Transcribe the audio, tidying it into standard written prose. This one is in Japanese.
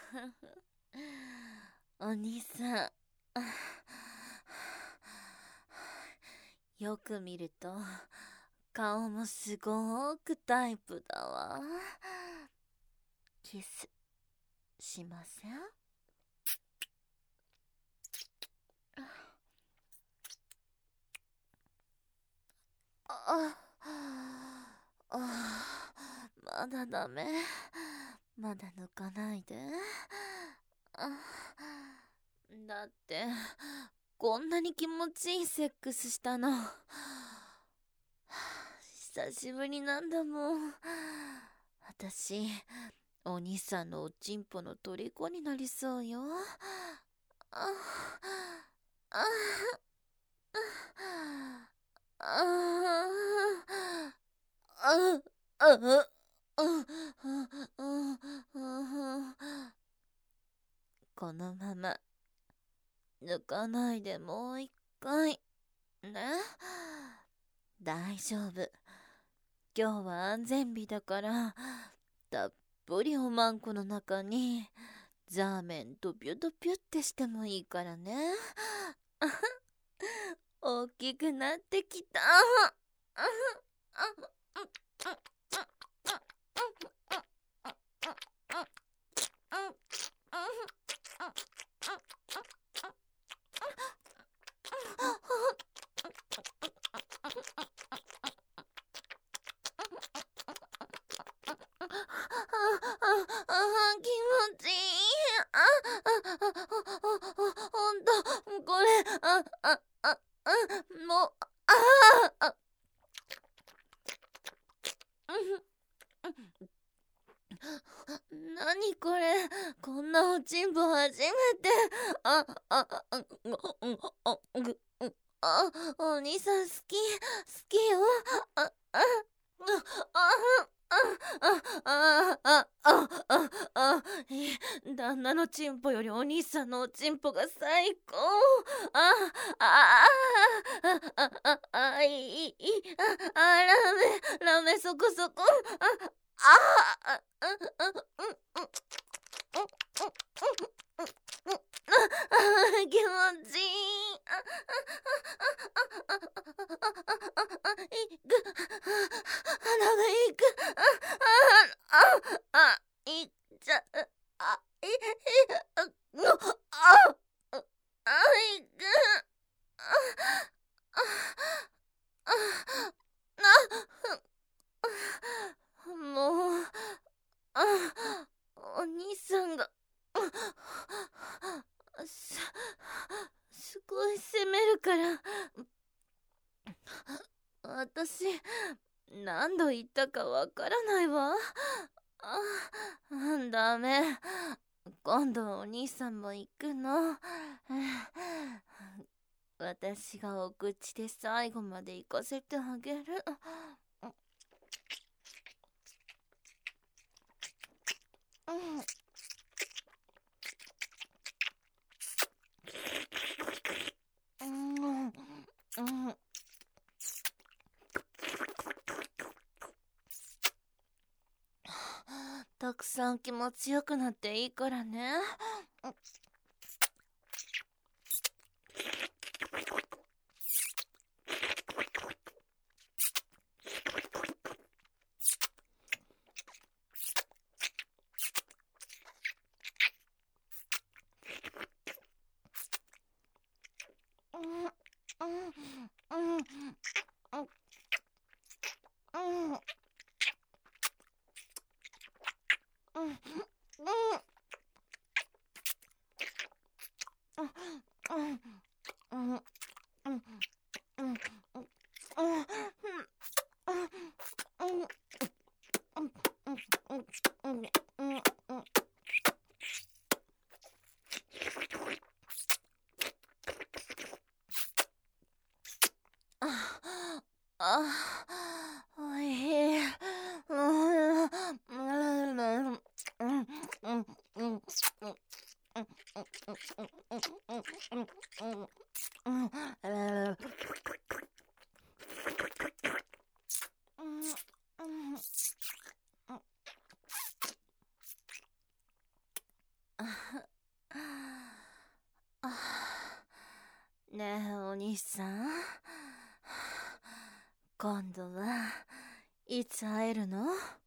お兄さん、よく見ると顔もすごくタイプだわ。キスしません？まだダメ。まだ抜かないで。だってこんなに気持ちいいセックスしたの久しぶりなんだもん。私お兄さんのおちんぽの虜になりそうよ。このまま抜かないでもう一回ね。大丈夫。今日は安全日だからたっぷりおまんこの中にザーメンとピュドピュってしてもいいからね。大きくなってきた。気持ちいい。ほんとこれもう何これ、こんなおちんぽ初めて。お兄さん好きよ。旦那のチンポよりお兄さんのおちんぽが最高。ラメそこそこ。気持ちいい。鼻がいく。いっちゃいく。もうお兄さんがすごい責めるから私何度言ったかわからないわ。ダメ。今度お兄さんも行くの。私がお口で最後まで行かせてあげる。たくさん気持ちよくなっていいからね。おいしい。 ねえお兄さん、今度はいつ会えるの？